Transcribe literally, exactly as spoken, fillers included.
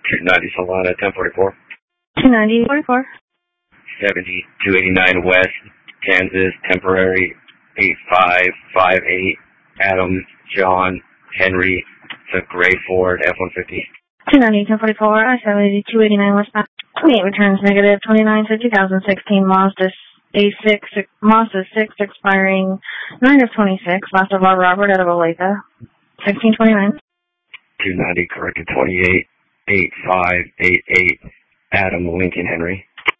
two ninety Solana, ten forty-four. two ninety, forty-four. seventy-two eighty-nine West, Kansas, temporary, eight five five eight. Adam, John, Henry, to Gray Ford, F one fifty. two ninety, ten forty-four, I seventy-two eighty-nine westbound. twenty-eight returns negative, twenty-nine to two thousand sixteen, Mazda A six, Mazda six expiring nine of twenty-six, last of all Robert out of Olathe, sixteen twenty-nine. two ninety, corrected twenty-eight, eight five eight eight, Adam, Lincoln, Henry.